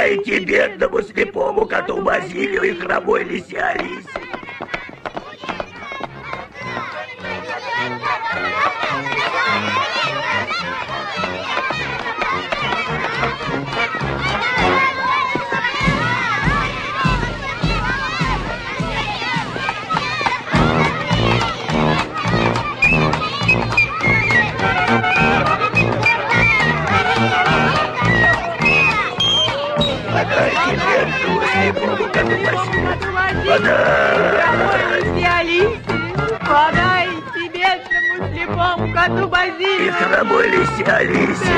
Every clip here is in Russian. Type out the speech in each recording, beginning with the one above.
Подайте бедному слепому коту Базилию и хромой лисе Алисе. Подайте бедному слепому коту Базилию. Подайте бедному слепому коту Базилию. И хромой лисе Алисе.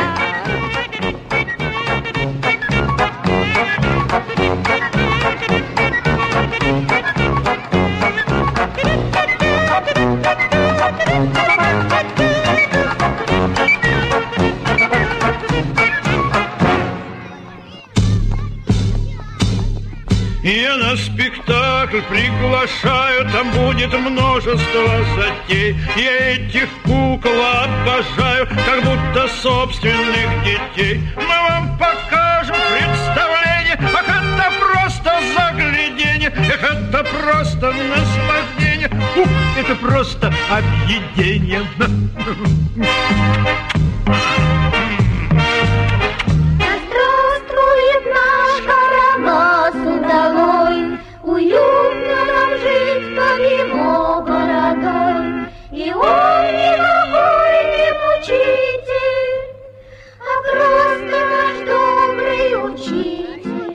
Я на спектакль приглашаю, там будет множество затей. Я этих кукол обожаю, как будто собственных детей. Мы вам покажем представление, ах, это просто загляденье, эх, это просто наслаждение, это просто объедение. Уютно нам жить под его бородой, и он никакой не мучитель, а просто наш добрый учитель.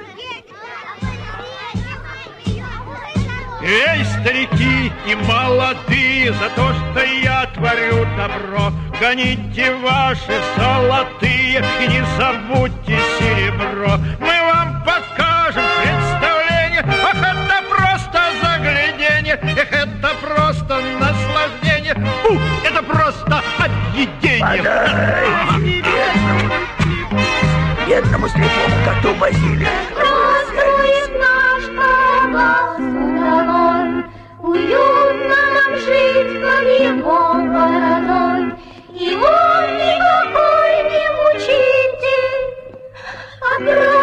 Эй, старики и молодые, за то, что я творю добро, гоните ваши золотые и не забудьте серебро. Мы вам покажем представление, ах, это просто загляденье, эх, это просто наслаждение, это просто объедение. Подайте бедному слепому коту Базилию. Здравствует наш колокол судовой, уютно нам жить под его бородой, и он никакой не мучитель, а